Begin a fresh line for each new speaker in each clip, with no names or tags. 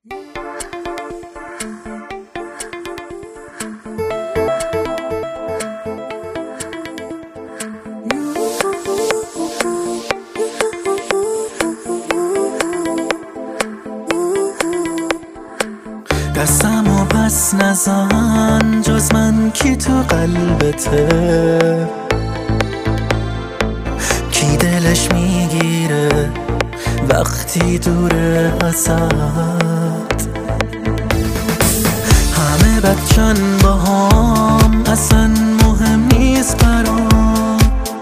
دستمو پس نزن، جز من کی تو قلبته؟ کی دلش میگیره وقتی دوره ازت؟ همه بچن با هم، اصلا مهم نیست برام.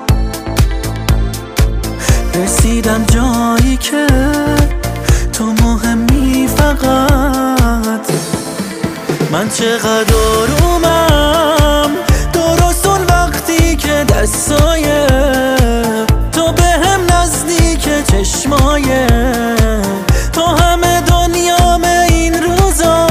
رسیدم جایی که تو مهمی فقط. من چقدر آرومم درست اون وقتی که دستای تو به هم نزدیک، چشمای تو همه دنیام این روزا.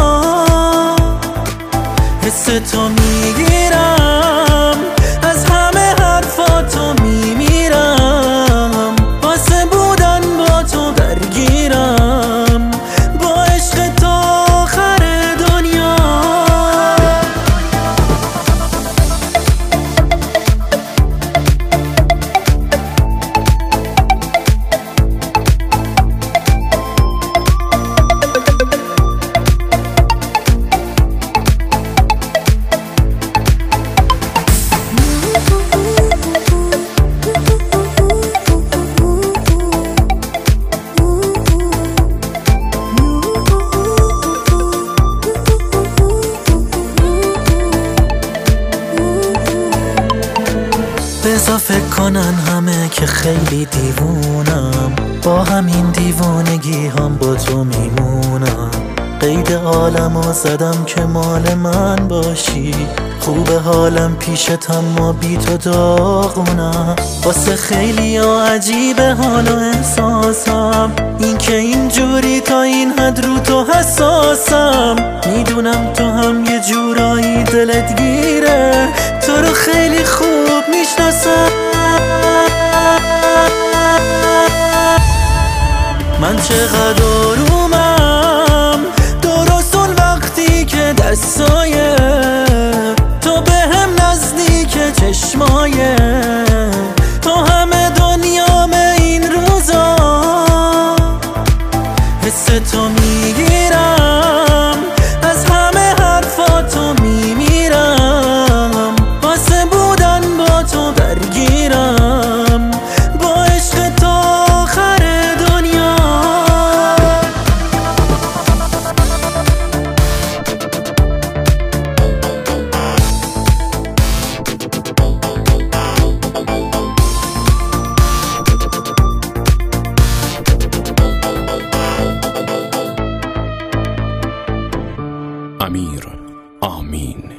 حس تو میگیرم، از همه حرفاتو میمیرم، واسه بودن با تو درگیرم، با عشق تو آخر دنیا. بذار فکر کنن همه که خیلی دیوونم، با همین دیوونگی هم با تو میمونم. قید عالمو زدم که مال من باشی، خوب حالم پیشت اما بی تو داغونم. واسه خیلی ها عجیبه حال و احساسم، این که اینجوری تا این حد رو تو حساسم. میدونم تو هم یه جورایی دلت گیره، تو رو خیلی خوب میشناسم. من چقدر آرومم درست اون وقتی که دستای تو به هم نزدیک، چشمای تو همه دنیام این روزا. حس تو میگیرم، از همه حرفاتو میمیرم، واسه بودن با تو درگیرم، با عشق تو آخر دنیا.
امیر آمین.